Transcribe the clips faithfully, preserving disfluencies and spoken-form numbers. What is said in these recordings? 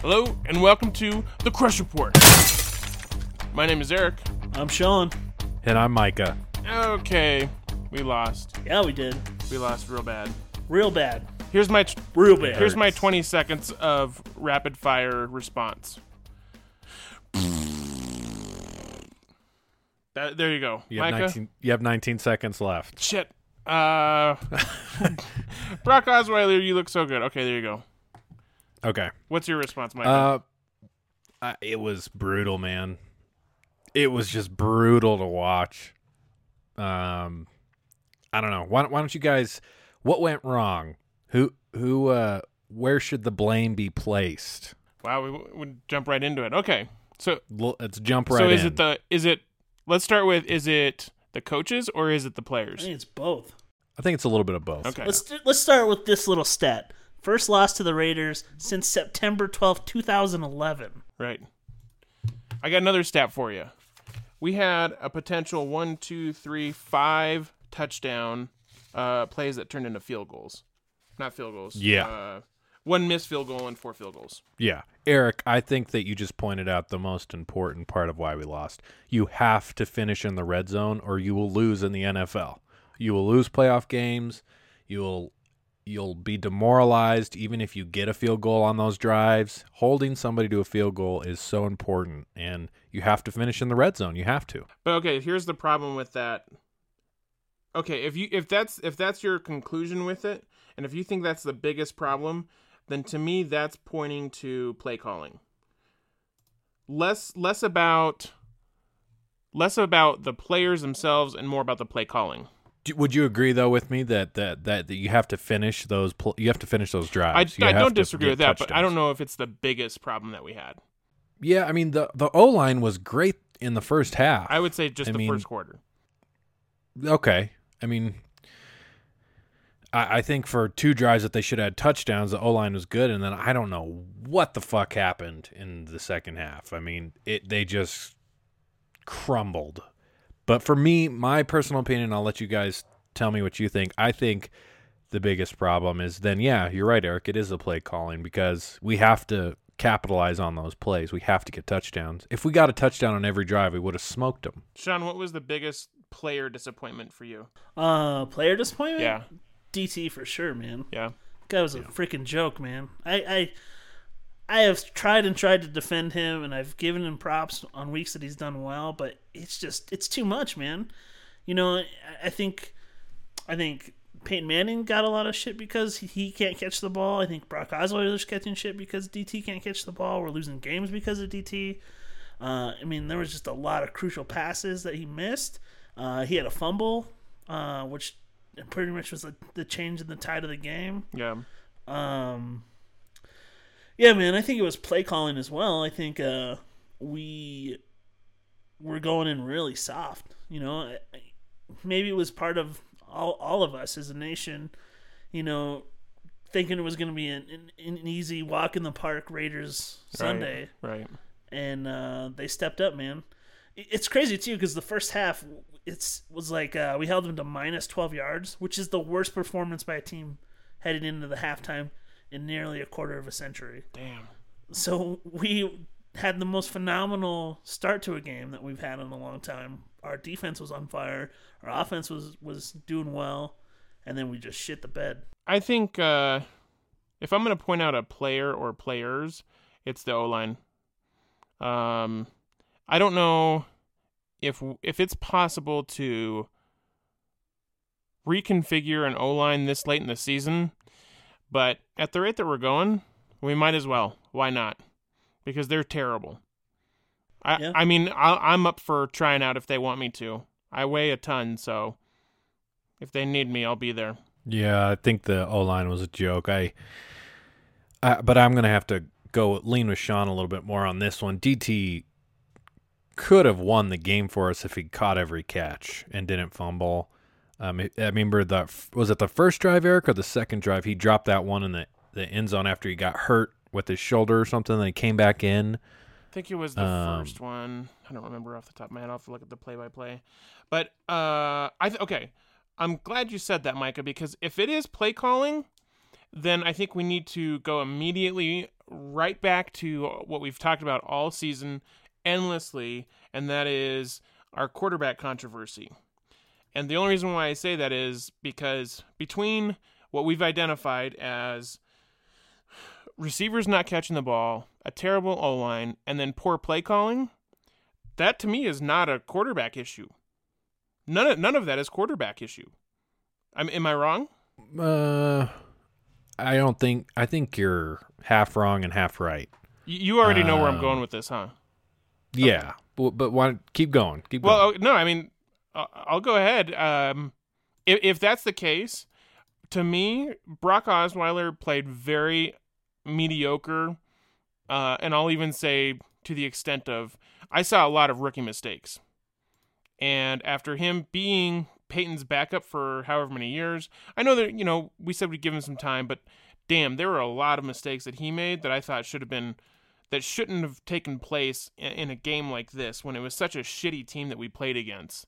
Hello, and welcome to the Crush Report. My name is Eric. I'm Sean. And I'm Micah. Okay, we lost. Yeah, we did. We lost real bad. Real bad. Here's my t- Real bad. Here's my twenty seconds of rapid fire response. That, there you go, You have, Micah. nineteen, you have nineteen seconds left. Shit. Uh, Brock Osweiler, you look so good. Okay, there you go. Okay. What's your response, Micah? Uh, I, it was brutal, man. It was just brutal to watch. Um, I don't know. Why, why don't you guys? What went wrong? Who? Who? Uh, where should the blame be placed? Wow, we would jump right into it. Okay, so L- Let's jump right so is in. it the is it? Let's start with is it the coaches or is it the I players? think it's both. I think it's a little bit of both. Okay. Let's let's start with this little stat. First loss to the Raiders since September twelfth, twenty eleven. Right. I got another stat for you. We had a potential one, two, three, five touchdown uh, plays that turned into field goals. Not field goals. Yeah. Uh, one missed field goal and four field goals. Yeah. Eric, I think that you just pointed out the most important part of why we lost. You have to finish in the red zone or you will lose in the N F L. You will lose playoff games. You will you'll be demoralized even if you get a field goal on those drives. Holding somebody to a field goal is so important, and you have to finish in the red zone. You have to. But okay, here's the problem with that. Okay, if you if that's if that's your conclusion with it, and if you think that's the biggest problem, then to me that's pointing to play calling. Less less about less about the players themselves and more about the play calling. Do- Would you agree though with me that that, that, that you have to finish those pl- you have to finish those I, drives? You I have don't to disagree get with that, but I touchdowns. don't know if it's the biggest problem that we had. Yeah, I mean the the O line was great in the first half. I would say just I the mean, first quarter. Okay. I mean, I, I think for two drives that they should have had touchdowns, the O-line was good, and then I don't know what the fuck happened in the second half. I mean, it they just crumbled. But for me, my personal opinion, I'll let you guys tell me what you think. I think the biggest problem is then, yeah, you're right, Eric, it is the play calling because we have to capitalize on those plays. We have to get touchdowns. If we got a touchdown on every drive, we would have smoked them. Sean, what was the biggest player disappointment for you? Uh, player disappointment? Yeah. D T for sure, man. Yeah. Guy was a freaking joke, man. I, I I have tried and tried to defend him, and I've given him props on weeks that he's done well, but it's just it's too much, man. You know, I, I think I think Peyton Manning got a lot of shit because he, he can't catch the ball. I think Brock Osweiler's catching shit because D T can't catch the ball. We're losing games because of D T. Uh, I mean, there was just a lot of crucial passes that he missed. Uh, he had a fumble, uh, which pretty much was the, the change in the tide of the game. Yeah. Um, yeah, man, I think it was play calling as well. I think uh, we were going in really soft. You know, maybe it was part of all all of us as a nation. You know, thinking it was going to be an, an, an easy walk in the park Raiders Sunday, Right. right. and uh, they stepped up, man. It's crazy too because the first half it's was like uh, we held them to minus twelve yards, which is the worst performance by a team heading into the halftime in nearly a quarter of a century. Damn. So we had the most phenomenal start to a game that we've had in a long time. Our defense was on fire, our offense was was doing well, and then we just shit the bed. I think uh, if I'm going to point out a player or players, it's the O-line. Um, I don't know if if it's possible to reconfigure an O-line this late in the season, but at the rate that we're going, we might as well. Why not? Because they're terrible. I Yeah. I mean, I, I'm up for trying out if they want me to. I weigh a ton, so if they need me, I'll be there. Yeah, I think the O-line was a joke. I, I but I'm going to have to go lean with Sean a little bit more on this one. D T could have won the game for us if he caught every catch and didn't fumble. Um, I remember the was it the first drive, Eric, or the second drive? He dropped that one in the, the end zone after he got hurt with his shoulder or something. Then he came back in. I think it was the Um, first one. I don't remember off the top of my head. I'll have to look at the play-by-play. But uh, I th- okay, I'm glad you said that, Micah, because if it is play calling, then I think we need to go immediately right back to what we've talked about all season endlessly, and that is our quarterback controversy. And the only reason why I say that is because between what we've identified as receivers not catching the ball, a terrible O-line, and then poor play calling, that to me is not a quarterback issue. None of, none of that is quarterback issue. I'm, am I wrong? Uh, I don't think. I think you're half wrong and half right. You, you already know where I'm Um, going with this, huh? Yeah, but, but why, keep going. Keep Well, going. oh, no, I mean, I'll, I'll go ahead. Um, if, if that's the case, to me, Brock Osweiler played very mediocre, uh, and I'll even say to the extent of I saw a lot of rookie mistakes. And after him being Peyton's backup for however many years, I know that, you know, we said we'd give him some time, but damn, there were a lot of mistakes that he made that I thought should have been, that shouldn't have taken place in, in a game like this when it was such a shitty team that we played against.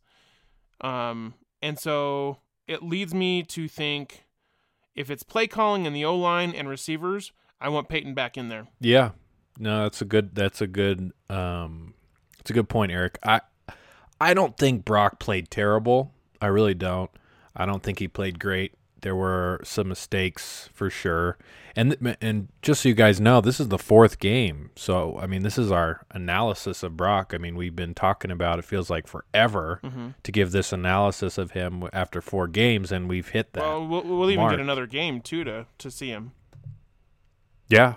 Um, and so it leads me to think if it's play calling in the O-line and receivers, I want Peyton back in there. Yeah, no, that's a good. That's a good. Um, it's a good point, Eric. I, I don't think Brock played terrible. I really don't. I don't think he played great. There were some mistakes for sure. And and just so you guys know, this is the fourth game. So, I mean, this is our analysis of Brock. I mean, we've been talking about, it feels like forever Mm-hmm. to give this analysis of him after four games, and we've hit that. Well, we'll, we'll even mark. get another game, too, to, to see him. Yeah.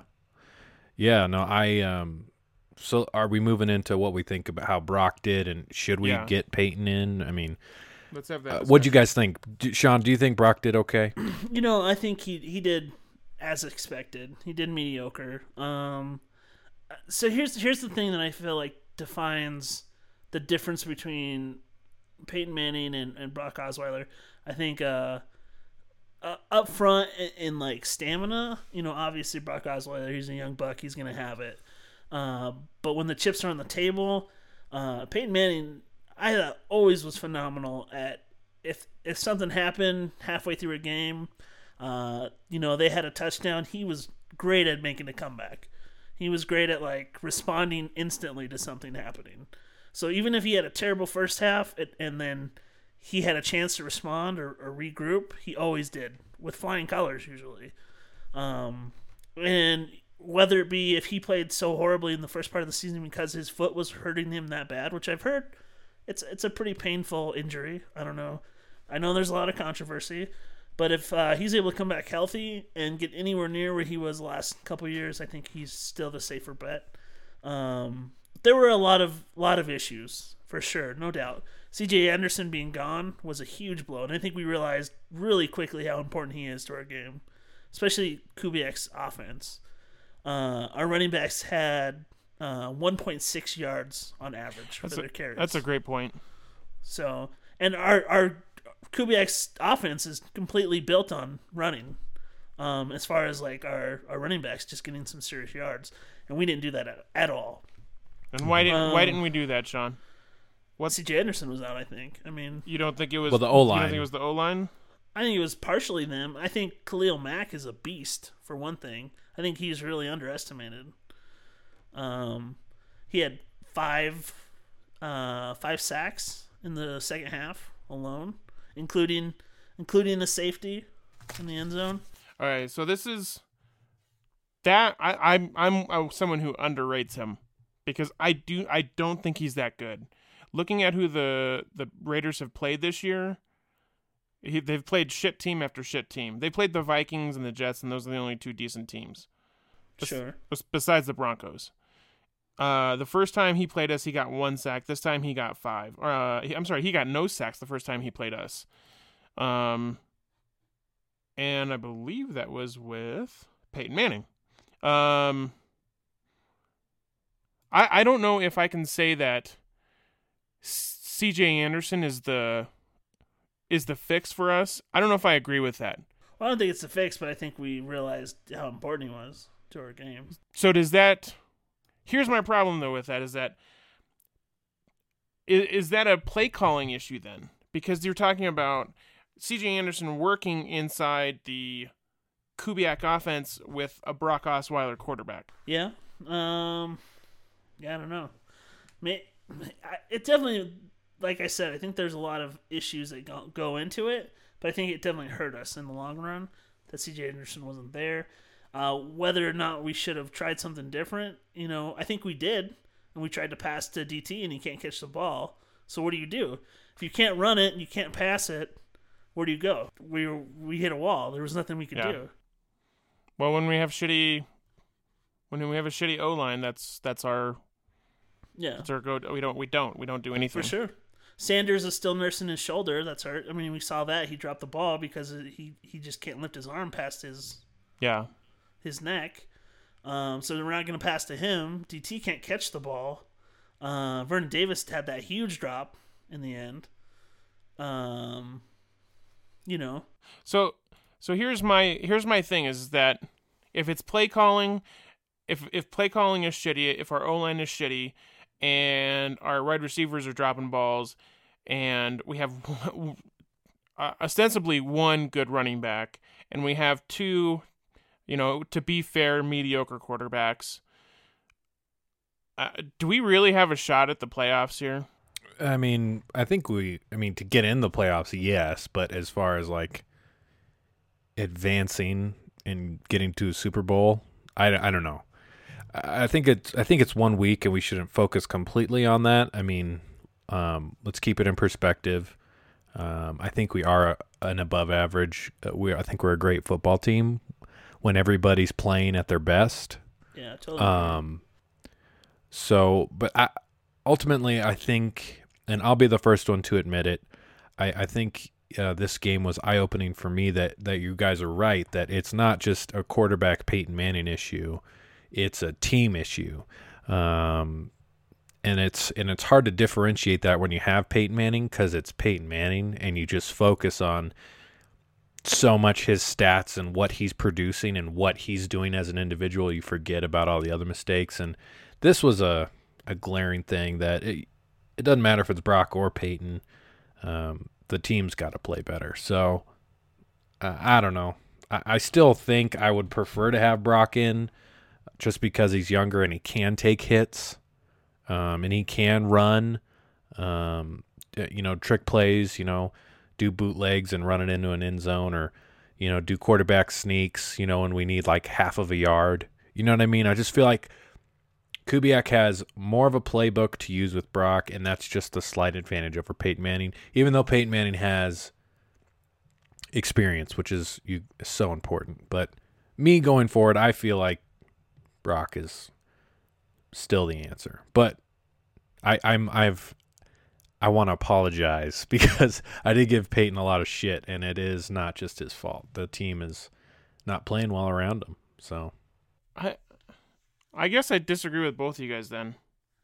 Yeah, no, I um so are we moving into what we think about how Brock did, and should we Yeah. get Peyton in? I mean, Let's have that. uh, what'd you guys think? D- Sean, do you think Brock did okay? You know, I think he he did as expected. He did mediocre. Um, so here's here's the thing that I feel like defines the difference between Peyton Manning and, and Brock Osweiler. I think uh, uh, up front in, in like stamina, you know, obviously Brock Osweiler, he's a young buck, he's gonna have it. Uh, but when the chips are on the table, uh, Peyton Manning, I thought always was phenomenal at if if something happened halfway through a game, uh, you know, they had a touchdown, he was great at making a comeback. He was great at like responding instantly to something happening. So even if he had a terrible first half it, and then he had a chance to respond or, or regroup, he always did with flying colors usually. Um, and whether it be if he played so horribly in the first part of the season because his foot was hurting him that bad, which I've heard it's it's a pretty painful injury. I don't know. I know there's a lot of controversy, but if uh, he's able to come back healthy and get anywhere near where he was the last couple of years, I think he's still the safer bet. Um, there were a lot of lot of issues for sure, no doubt. C J Anderson being gone was a huge blow, and I think we realized really quickly how important he is to our game, especially Kubiak's offense. Uh, our running backs had uh, one point six yards on average for That's their a, carries. that's a great point. So, and our our Kubiak's offense is completely built on running. Um, as far as like our, our running backs just getting some serious yards, and we didn't do that at, at all. And why didn't why Um, didn't we do that, Sean? What C J Anderson was out, I think. I mean, you don't think it was? Well, the You don't O-line. think it was the O line? I think it was partially them. I think Khalil Mack is a beast for one thing. I think he's really underestimated. Um, he had five, uh, five sacks in the second half alone, including including the safety in the end zone. All right, so this is that I, I'm I'm uh, someone who underrates him because I do I don't think he's that good. Looking at who the the Raiders have played this year, he, they've played shit team after shit team. They played the Vikings and the Jets, and those are the only two decent teams. Bes- Sure. bes- Besides the Broncos. Uh, the first time he played us, he got one sack. This time he got five. Uh, he- I'm sorry, he got no sacks the first time he played us. Um, and I believe that was with Peyton Manning. Um, I I don't know if I can say that C J Anderson is the is the fix for us. I don't know if I agree with that. Well, I don't think it's a fix, but I think we realized how important he was to our game. So does that? Here's my problem though with that is that is, is that a play calling issue then? Because you're talking about C J Anderson working inside the Kubiak offense with a Brock Osweiler quarterback. Yeah. Um. Yeah, I don't know. May, I- it definitely, like I said, I think there's a lot of issues that go, go into it, but I think it definitely hurt us in the long run that C J Anderson wasn't there. Uh, whether or not we should have tried something different, you know, I think we did, and we tried to pass to D T, and he can't catch the ball. So what do you do? If you can't run it and you can't pass it, where do you go? We we hit a wall. There was nothing we could Yeah. do. Well, when we have shitty, when we have a shitty O line, that's that's our Yeah, that's our go. We don't we don't we don't do anything. for sure. Sanders is still nursing his shoulder. That's hurt. I mean, we saw that he dropped the ball because he he just can't lift his arm past his Yeah. his neck. Um, so we're not going to pass to him. D T can't catch the ball. Uh, Vernon Davis had that huge drop in the end. Um, you know, So so here's my here's my thing is that if it's play calling, if if play calling is shitty, if our O line is shitty, and our wide receivers are dropping balls, and we have uh, ostensibly one good running back, and we have two, you know, to be fair, mediocre quarterbacks. Uh, do we really have a shot at the playoffs here? I mean, I think we. I mean, to get in the playoffs, yes. But as far as like advancing and getting to a Super Bowl, I, I don't know. I I think it's I think it's one week, and we shouldn't focus completely on that. I mean, um, let's keep it in perspective. Um, I think we are an above average. Uh, we I think we're a great football team when everybody's playing at their best. yeah, totally. Um, so, but I, ultimately, I think, and I'll be the first one to admit it, I, I think uh, this game was eye-opening for me that, that you guys are right, that it's not just a quarterback Peyton Manning issue, it's a team issue. Um, and it's and it's hard to differentiate that when you have Peyton Manning because it's Peyton Manning and you just focus on so much his stats and what he's producing and what he's doing as an individual. You forget about all the other mistakes. And this was a, a glaring thing that it, it doesn't matter if it's Brock or Peyton. Um, the team's got to play better. So uh, I don't know. I, I still think I would prefer to have Brock in just because he's younger and he can take hits um, and he can run, um, you know, trick plays, you know, do bootlegs and run it into an end zone or, you know, do quarterback sneaks, you know, when we need like half of a yard. You know what I mean? I just feel like Kubiak has more of a playbook to use with Brock, and that's just a slight advantage over Peyton Manning, even though Peyton Manning has experience, which is you, so important. But me going forward, I feel like Brock is still the answer. But I, I'm I've I want to apologize because I did give Peyton a lot of shit, and it is not just his fault. The team is not playing well around him. So I I guess I disagree with both of you guys then.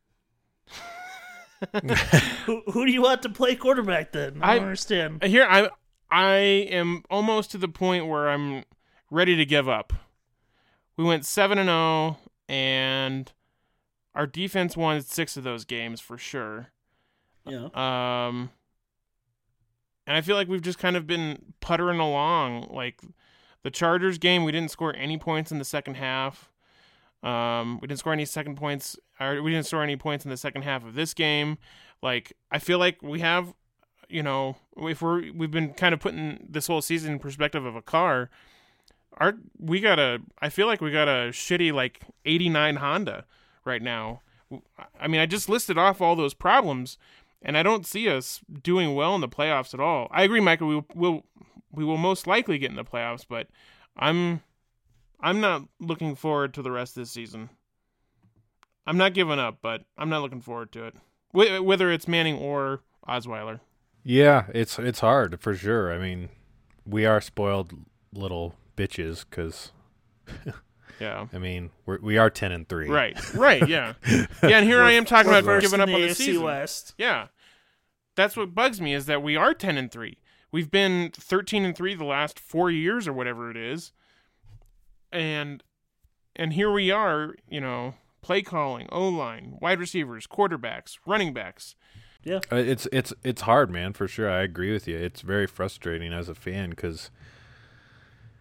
who, who do you want to play quarterback then? I don't I- understand. Here I I am almost to the point where I'm ready to give up. We went seven and oh, and our defense won six of those games for sure. Yeah. Um, and I feel like we've just kind of been puttering along. Like the Chargers game, we didn't score any points in the second half. Um, we didn't score any second points, or we didn't score any points in the second half of this game. Like I feel like we have, you know, if we're we've been kind of putting this whole season in perspective of a car. Our we got a, I feel like we got a shitty like eighty-nine Honda right now. I mean, I just listed off all those problems. And I don't see us doing well in the playoffs at all. I agree, Michael. We will we will most likely get in the playoffs, but I'm I'm not looking forward to the rest of this season. I'm not giving up, but I'm not looking forward to it. Wh- Whether it's Manning or Osweiler. yeah, it's it's hard for sure. I mean, we are spoiled little bitches because Yeah. I mean we're, we are ten and three. Right. Right. Yeah. Yeah. And here I am talking We're about first giving in up the on A the F C season. West. Yeah. That's what bugs me is that we are ten and three. We've been thirteen and three the last four years or whatever it is. And and here we are, you know, play calling, O-line, wide receivers, quarterbacks, running backs. Yeah. Uh, It's it's it's hard, man, for sure. I agree with you. It's very frustrating as a fan because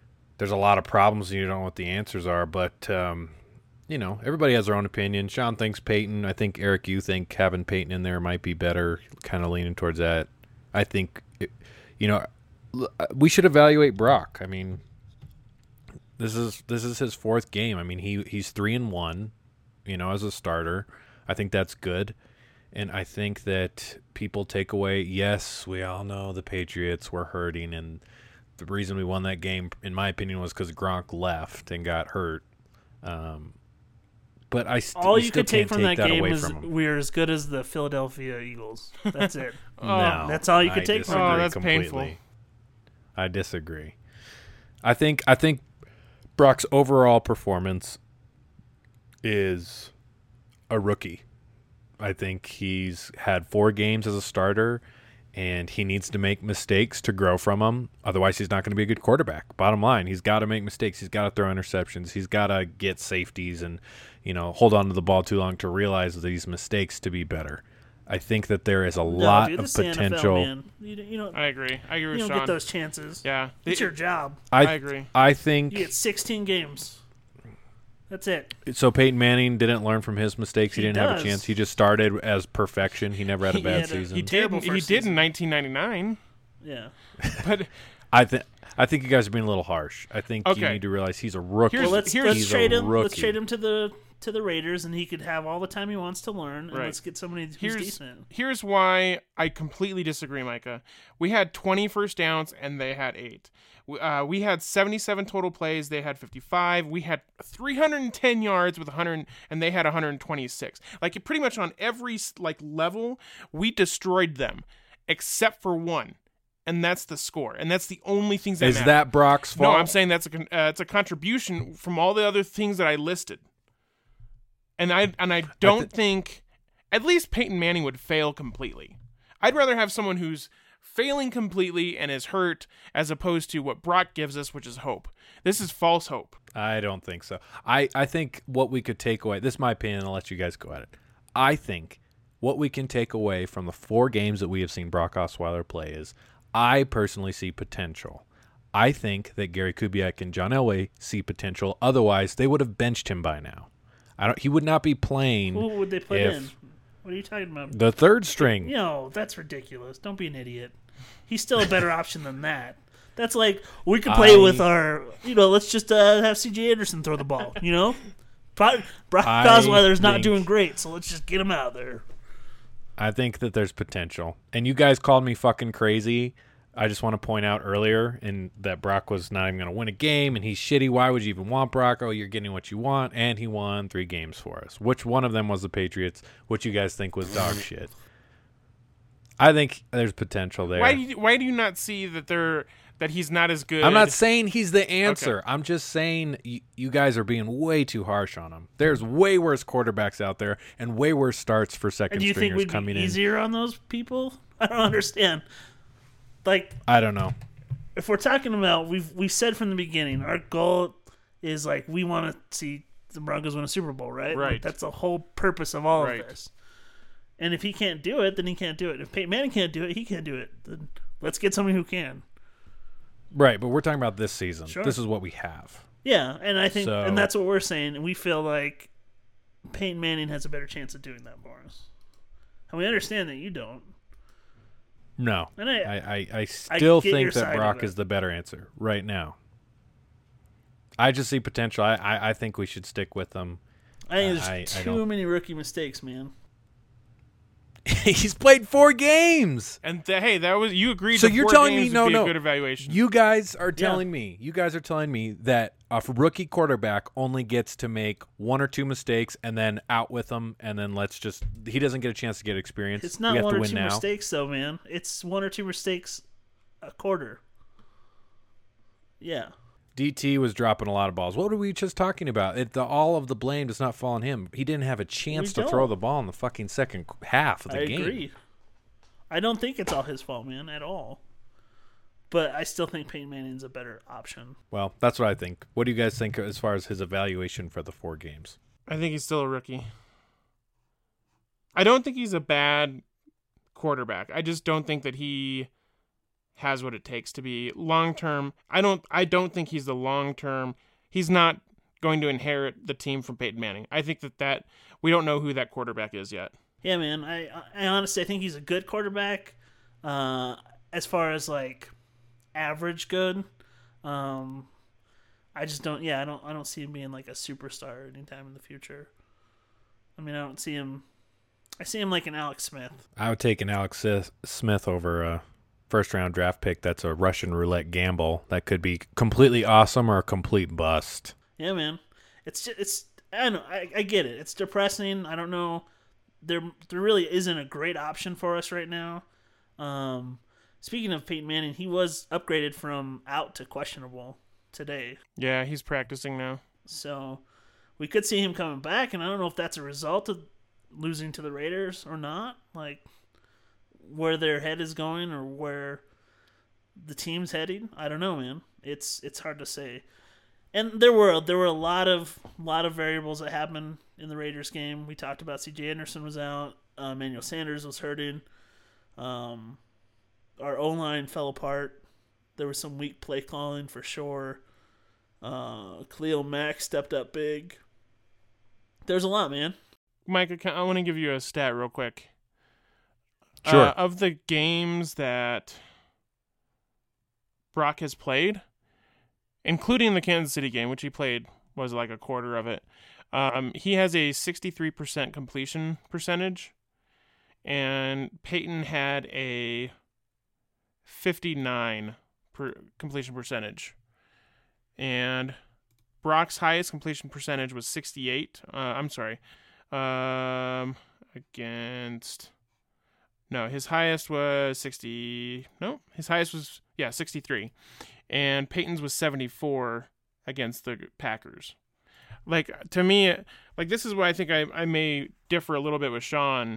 there's a lot of problems and you don't know what the answers are. But um, you know, everybody has their own opinion. Sean thinks Peyton. I think Eric, you think having Peyton in there might be better. Kind of leaning towards that. I think, it, you know, we should evaluate Brock. I mean, this is this is his fourth game. I mean, he he's three and one, you know, as a starter. I think that's good. And I think that people take away, yes, we all know the Patriots were hurting, and the reason we won that game, in my opinion, was because Gronk left and got hurt. Um, but I st- all you you still could take can't from take that, that game away is from him. we're as good as the Philadelphia Eagles. That's it. No, That's all you could I take from disagree it. Oh, that's completely. painful. I disagree. I think I think Brock's overall performance is a rookie. I think he's had four games as a starter, and he needs to make mistakes to grow from them. Otherwise, he's not going to be a good quarterback. Bottom line, he's got to make mistakes. He's got to throw interceptions. He's got to get safeties and, you know, hold on to the ball too long to realize these mistakes to be better. I think that there is a No, lot dude, of this is the N F L, potential. man. You, you don't, I agree. I agree you with don't Sean. get those chances. Yeah, It's It- your job. I, I agree. I think You get sixteen games. That's it. so. Peyton Manning didn't learn from his mistakes. He, He didn't have does. a chance. He just started as perfection. He never had a He bad had a- season. he did. Terrible He first did season. in nineteen ninety-nine, Yeah. but I think I think you guys are being a little harsh. I think you Okay. need to realize he's a rookie. Here's- Well, let's here's- let's He's a trade him. Let's rookie. trade him to the to the Raiders, and he could have all the time he wants to learn. And Right. let's get somebody who's here's decent. here's why I completely disagree, Micah. We had twenty first downs and they had eight. We- Uh, we had seventy-seven total plays. They had fifty-five. We had three hundred ten yards with one hundred, and they had one hundred twenty-six. Like pretty much on every like level, we destroyed them, except for one, and that's the score. And that's the only things that Is matter. that Brock's fault? No, I'm saying that's a con- uh, it's a contribution from all the other things that I listed. And I and I don't thi- think at least Peyton Manning would fail completely. I'd rather have someone who's failing completely and is hurt as opposed to what Brock gives us, which is hope. This is false hope. I don't think so. I, I think what we could take away, this is my opinion, I'll let you guys go at it. I think what we can take away from the four games that we have seen Brock Osweiler play is I personally see potential. I think that Gary Kubiak and John Elway see potential. Otherwise, they would have benched him by now. I don't. He would not be playing Who would they put if in? What are you talking about? the third string. No, that's ridiculous. Don't be an idiot. He's still a better option than that. That's like we could play I- with our, you know, let's just uh, have C J Anderson throw the ball. You know, Pro- Brock I Osweiler's not think- doing great, so let's just get him out there. I think that there's potential. And you guys called me fucking crazy. I just want to point out earlier in that Brock was not even going to win a game, and he's shitty. Why would you even want Brock? Oh, you're getting what you want, and he won three games for us. Which one of them was the Patriots? Which you guys think was dog shit? I think there's potential there. Why do you, why do you not see that they're that he's not as good? I'm not saying he's the answer. I'm just saying you, you guys are being way too harsh on him. There's way worse quarterbacks out there and way worse starts for second And do you think stringers we'd coming be in. easier on those people? I don't understand. Like, I don't know. if we're talking about, we've we've said from the beginning, our goal is like we want to see the Broncos win a Super Bowl, right? Right. Like, that's the whole purpose of all Right. of this. And if he can't do it, then he can't do it. If Peyton Manning can't do it, he can't do it. Then let's get somebody who can. Right, but we're talking about this season. Sure. This is what we have. Yeah, and I think, So- and that's what we're saying. And we feel like Peyton Manning has a better chance of doing that for us. And we understand that you don't. No, And I- I, I, I still get your think side that of Brock it. is the better answer right now. I just see potential. I, I, I think we should stick with them. I think there's I- I too don't- many rookie mistakes, man. He's played four games. And th- hey, that was you agreed. So the you're four telling me games no, would be no. a good evaluation. You guys are telling me. You guys are telling me that a rookie quarterback only gets to make one or two mistakes and then out with them, and then let's just he doesn't get a chance to get experience. It's we not have one to or win two now. mistakes, though, man. It's one or two mistakes a quarter. Yeah. D T was dropping a lot of balls. What were we just talking about? It, the, all of the blame does not fall on him. He didn't have a chance We to don't. throw the ball in the fucking second half of the I game. agree. I don't think it's all his fault, man, at all. But I still think Peyton Manning's a better option. Well, that's what I think. What do you guys think as far as his evaluation for the four games? I think he's still a rookie. I don't think he's a bad quarterback. I just don't think that he has what it takes to be long term. I don't I don't think he's the long term. He's not going to inherit the team from Peyton Manning. I think that that we don't know who that quarterback is yet. Yeah, man. I I honestly I think he's a good quarterback. Uh, as far as like average good. Um, I just don't. Yeah, I don't. I don't see him being like a superstar anytime in the future. I mean, I don't see him. I see him like an Alex Smith. I would take an Alex Smith over a first round draft pick. That's a Russian roulette gamble. That could be completely awesome or a complete bust. Yeah, man. It's just, it's. I don't know. I, I get it. It's depressing. I don't know. There there really isn't a great option for us right now. Um, speaking of Peyton Manning, he was upgraded from out to questionable today. Yeah, he's practicing now. So we could see him coming back, and I don't know if that's a result of losing to the Raiders or not. Like where their head is going or where the team's heading. I don't know, man. It's it's hard to say. And there were there were a lot of lot of variables that happened in the Raiders game. We talked about C J Anderson was out, uh, Emmanuel Sanders was hurting, um, our O-line fell apart. There was some weak play calling for sure. Uh, Khalil Mack stepped up big. There's a lot, man. Mike, I want to give you a stat real quick. Sure. Uh, of the games that Brock has played, including the Kansas City game, which he played was like a quarter of it, um, he has a sixty-three percent completion percentage, and Peyton had a fifty-nine per completion percentage. And Brock's highest completion percentage was sixty-eight. Uh, I'm sorry. Um, against... No, his highest was sixty... No, his highest was, yeah, sixty-three. And Peyton's was seventy-four against the Packers. Like, to me, like, this is why I think I, I may differ a little bit with Sean.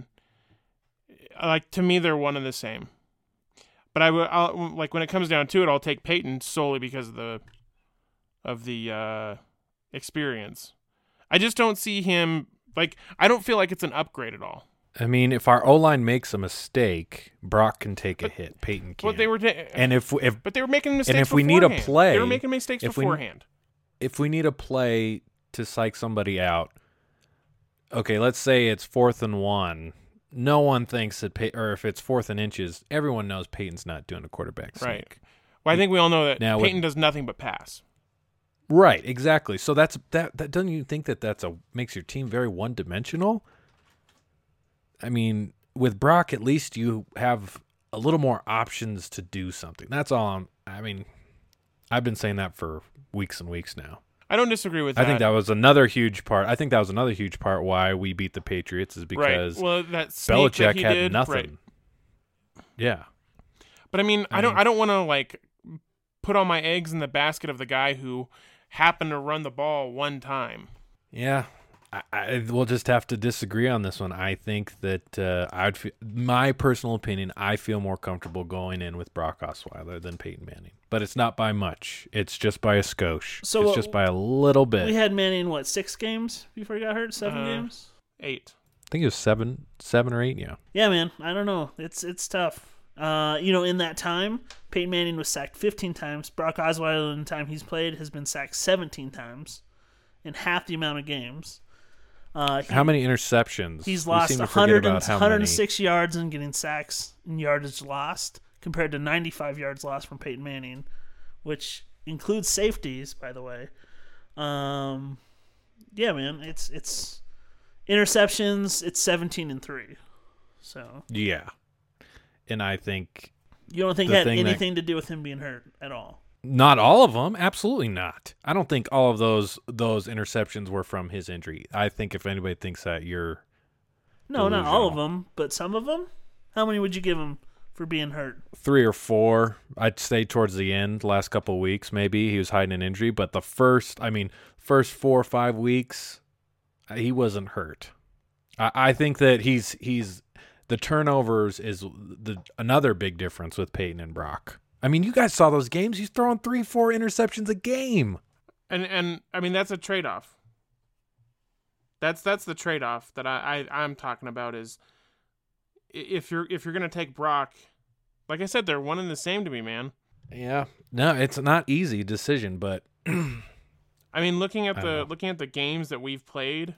Like, to me, they're one and the same. But I will, I'll, like, when it comes down to it, I'll take Peyton solely because of the, of the uh, experience. I just don't see him, like, I don't feel like it's an upgrade at all. I mean, if our O-line makes a mistake, Brock can take but, a hit. Peyton can't. But they were, ta- and if if but they were making mistakes. And if we beforehand. need a play, they were making mistakes if beforehand. We, if we need a play to psych somebody out, okay, let's say it's fourth and one. No one thinks that, Pey- or if it's fourth and inches, everyone knows Peyton's not doing a quarterback sneak. Right. Well, I think we all know that now Peyton with, does nothing but pass. Right. Exactly. So that's that. That doesn't you think that that's a makes your team very one dimensional? I mean, with Brock, at least you have a little more options to do something. That's all I'm, I mean, I've been saying that for weeks and weeks now. I don't disagree with I that. think that was another huge part. I think that was another huge part why we beat the Patriots is because right. Well, that sneak Belichick that he had did, nothing. Right. Yeah. But I mean, I, I don't mean, I don't want to like put all my eggs in the basket of the guy who happened to run the ball one time. Yeah. I, I we'll just have to disagree on this one. I think that uh, I'd fe- my personal opinion, I feel more comfortable going in with Brock Osweiler than Peyton Manning. But it's not by much. It's just by a skosh. So it's uh, just by a little bit. We had Manning, what, six games before he got hurt? Seven uh, games? Eight. I think it was seven, seven or eight. Yeah. Yeah, man. I don't know. It's it's tough. Uh, you know, in that time, Peyton Manning was sacked fifteen times. Brock Osweiler, in the time he's played, has been sacked seventeen times in half the amount of games. Uh, he, how many interceptions? He's We lost seem to one forget hundred, about how one hundred six many. yards and getting sacks and yardage lost compared to ninety-five yards lost from Peyton Manning, which includes safeties, by the way. Um, yeah, man, it's it's interceptions. It's seventeen and three. So Yeah. And I think you don't think The it had thing that- anything to do with him being hurt at all? not all of them. Absolutely not. I don't think all of those those interceptions were from his injury. I think if anybody thinks that, you're No, not all of delusional. them, but some of them. How many would you give him for being hurt? three or four. I'd say towards the end, last couple of weeks, maybe he was hiding an injury. But the first, I mean, first four or five weeks, he wasn't hurt. I, I think that he's he's the turnovers is the another big difference with Peyton and Brock. I mean, you guys saw those games. He's throwing three, four interceptions a game. And and I mean that's a trade-off. That's that's the trade-off that I, I I'm talking about is if you're if you're gonna take Brock Like I said, they're one and the same to me, man. Yeah. No, it's not easy decision, but I mean, looking at I the don't know. looking at the games that we've played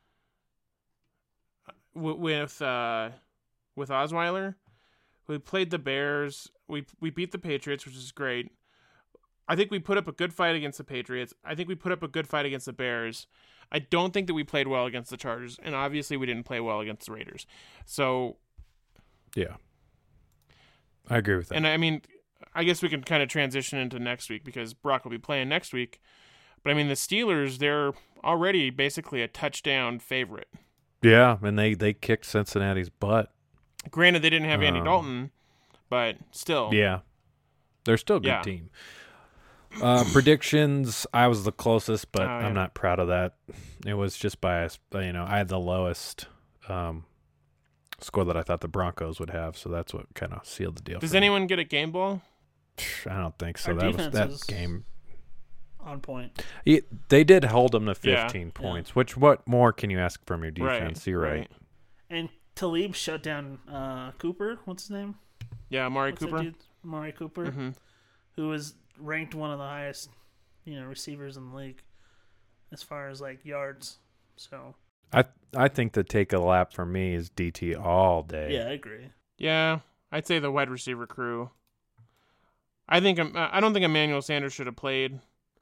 w- with uh, with Osweiler, we played the Bears. We we beat the Patriots, which is great. I think we put up a good fight against the Patriots. I think we put up a good fight against the Bears. I don't think that we played well against the Chargers, and obviously we didn't play well against the Raiders. So, yeah. I agree with that. and I mean, I guess we can kind of transition into next week because Brock will be playing next week. But I mean, the Steelers, they're already basically a touchdown favorite. Yeah, and they, they kicked Cincinnati's butt. Granted, they didn't have Andy Um, Dalton, but still. Yeah. They're still a good Yeah. team. Uh, predictions, I was the closest, but Oh, yeah. I'm not proud of that. It was just by, a- you know, I had the lowest um, score that I thought the Broncos would have, so that's what kind of sealed the deal. Does for me. anyone get a game ball? I don't think so. Our That was defense that was- game. On point. It, they did hold them to Yeah. fifteen Yeah. points, which what more can you ask from your defense? Right. You're right. And Talib shut down uh, Cooper. What's his name? Yeah, Amari What's that Cooper. dude? Amari Cooper, hmm who was ranked one of the highest, you know, receivers in the league as far as like yards. So I I think the take a lap for me is D T all day. yeah, I agree. Yeah, I'd say the wide receiver crew. I think um, I don't think Emmanuel Sanders should have played,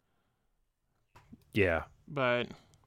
Yeah. but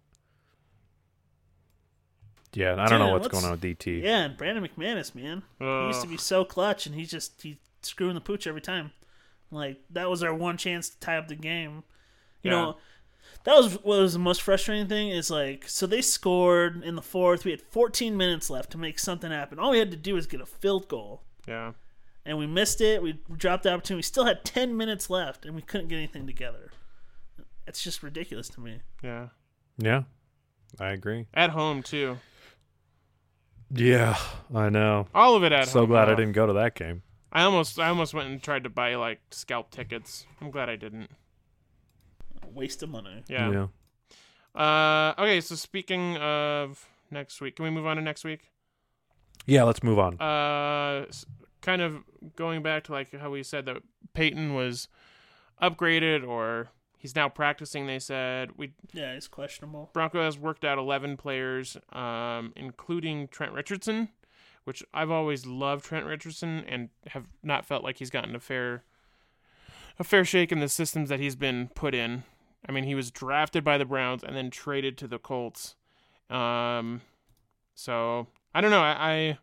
Yeah, and I don't know Dude, what's what's- going on with D T. Yeah, and Brandon McManus, man, he used to ugh. be so clutch, and he's just he's screwing the pooch every time. Like that was our one chance to tie up the game. You Yeah. know, that was what was the most frustrating thing is like, so they scored in the fourth. We had fourteen minutes left to make something happen. All we had to do was get a field goal, yeah. and we missed it. We dropped the opportunity. We still had ten minutes left, and we couldn't get anything together. It's just ridiculous to me. Yeah. Yeah, I agree. At home too. Yeah, I know. All of it at So home. glad I Ugh. didn't go to that game. I almost I almost went and tried to buy like scalp tickets. I'm glad I didn't. Waste of money. Yeah. Uh okay, so speaking of next week, can we move on to next week? Yeah, let's move on. Uh s- kind of going back to like how we said that Peyton was upgraded or he's now practicing, they said. We Yeah, it's questionable. Bronco has worked out eleven players, um, including Trent Richardson, which I've always loved Trent Richardson and have not felt like he's gotten a fair a fair shake in the systems that he's been put in. I mean, he was drafted by the Browns and then traded to the Colts. Um, so I don't know. I, I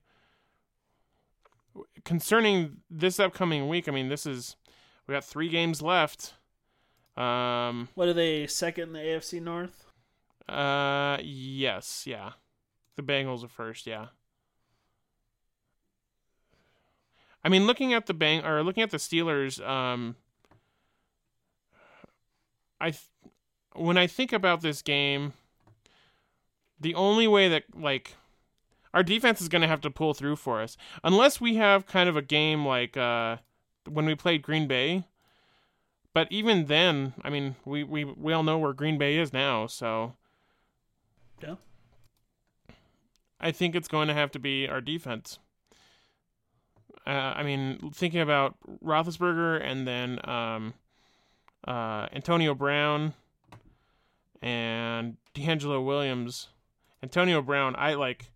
concerning this upcoming week. I mean, this is we got three games left. Um, What are they second in the A F C North? uh, yes, yeah. The Bengals are first, yeah. I mean, looking at the bang or looking at the Steelers, um, I th- when I think about this game, the only way that like our defense is going to have to pull through for us, unless we have kind of a game like uh, when we played Green Bay. But even then, I mean, we, we, we all know where Green Bay is now, so Yeah. I think it's going to have to be our defense. Uh, I mean, thinking about Roethlisberger and then um, uh, Antonio Brown and D'Angelo Williams. Antonio Brown, I like.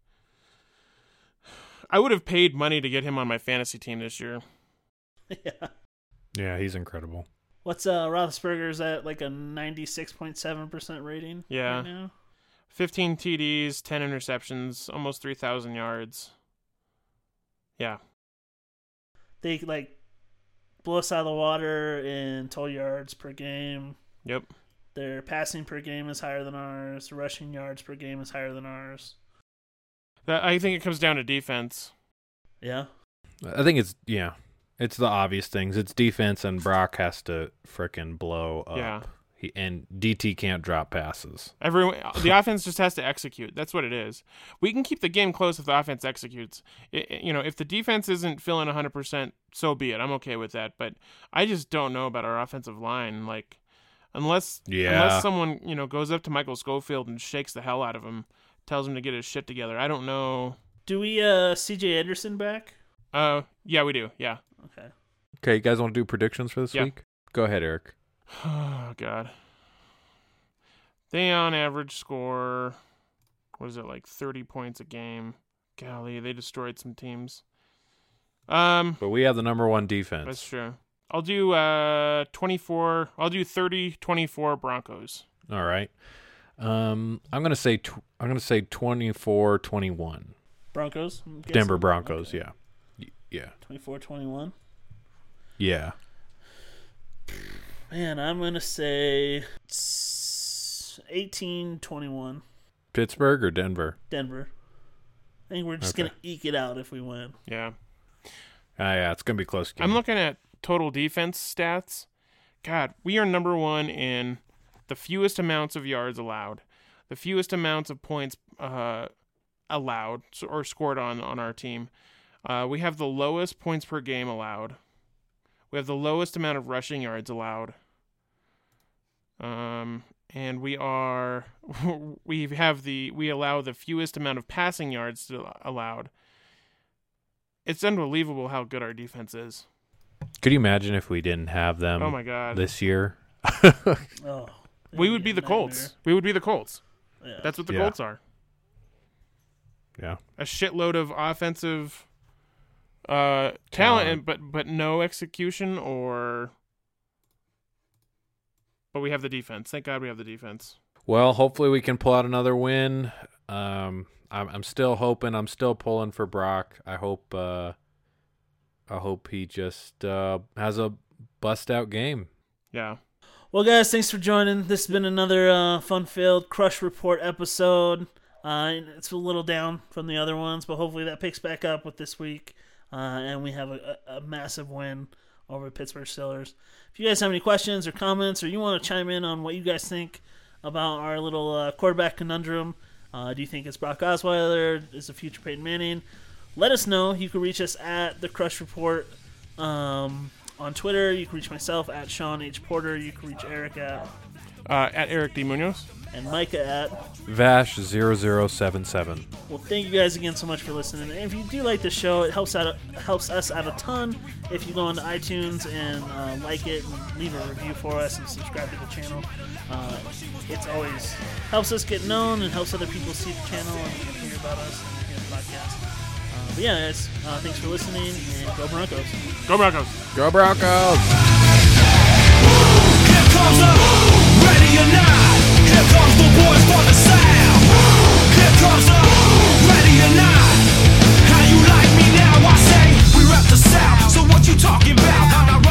I would have paid money to get him on my fantasy team this year. Yeah. Yeah, he's incredible. What's uh Roethlisberger's at like a ninety-six point seven percent rating Yeah. right now? fifteen T Ds, ten interceptions, almost three thousand yards. Yeah. They like blow us out of the water in total yards per game. Yep. Their passing per game is higher than ours. Rushing yards per game is higher than ours. That, I think it comes down to defense. Yeah. I think it's yeah, it's the obvious things. It's defense, and Brock has to frickin' blow up. Yeah. He, and D T can't drop passes. Everyone, the offense just has to execute. That's what it is. We can keep the game close if the offense executes. It, it- you know, if the defense isn't feeling one hundred percent, so be it. I'm okay with that. But I just don't know about our offensive line. Like, unless Yeah. unless someone you know goes up to Michael Schofield and shakes the hell out of him, tells him to get his shit together. I don't know. Do we uh C J Anderson back? Uh, yeah, we do. Yeah, Okay. Okay, you guys want to do predictions for this Yeah. week? Go ahead, Eric. Oh, God. They on average score, what is it, like thirty points a game. Golly, they destroyed some teams. Um, But we have the number one defense. That's true. I'll do uh twenty-four. I'll do thirty twenty-four Broncos. All right. Um, I'm gonna say tw- I'm gonna say twenty-four twenty-one. Broncos? I'm guessing? Denver Broncos. Okay. Yeah. Y- Yeah. twenty-four twenty-one. Yeah. Man, I'm going to say eighteen twenty-one. Pittsburgh or Denver? Denver. I think we're just Okay. going to eke it out if we win. Yeah. Ah, yeah, it's gonna be a close game. I'm looking at total defense stats. God, we are number one in the fewest amounts of yards allowed, the fewest amounts of points uh, allowed or scored on, on our team. Uh, we have the lowest points per game allowed. We have the lowest amount of rushing yards allowed. Um, and we are we have the we allow the fewest amount of passing yards to, allowed. It's unbelievable how good our defense is. Could you imagine if we didn't have them Oh my God. this year? Oh, We would be the Colts. We would be the Colts. Yeah. That's what the Yeah. Colts are. Yeah. A shitload of offensive uh, talent, Talent. and, but but no execution or. But we have the defense. Thank God we have the defense. Well, hopefully we can pull out another win. Um, I'm, I'm still hoping. I'm still pulling for Brock. I hope. Uh, I hope he just uh, has a bust out game. Yeah. Well, guys, thanks for joining. This has been another uh, fun-filled Crush Report episode. Uh, it's a little down from the other ones, but hopefully that picks back up with this week, uh, and we have a, a, a massive win over Pittsburgh Steelers. If you guys have any questions or comments, or you want to chime in on what you guys think about our little uh, quarterback conundrum, uh, do you think it's Brock Osweiler? Is the future Peyton Manning? Let us know. You can reach us at the Crush Report um, on Twitter. You can reach myself at Sean H. Porter. You can reach Eric at Uh, at Eric D. Munoz. and Micah at. Vash zero zero seven seven. Well, thank you guys again so much for listening. And if you do like the show, it helps out helps us out a ton if you go onto iTunes and uh, like it and leave a review for us and subscribe to the channel. Uh, it's always helps us get known and helps other people see the channel and, and hear about us and hear the podcast. Uh, but yeah, guys, uh, thanks for listening and go Broncos. Go Broncos. Go Broncos! Here comes the ready or not. Here comes the boys for the sound. Here comes the ready or not. How you like me now? I say we rep the South. So what you talking about? I'm not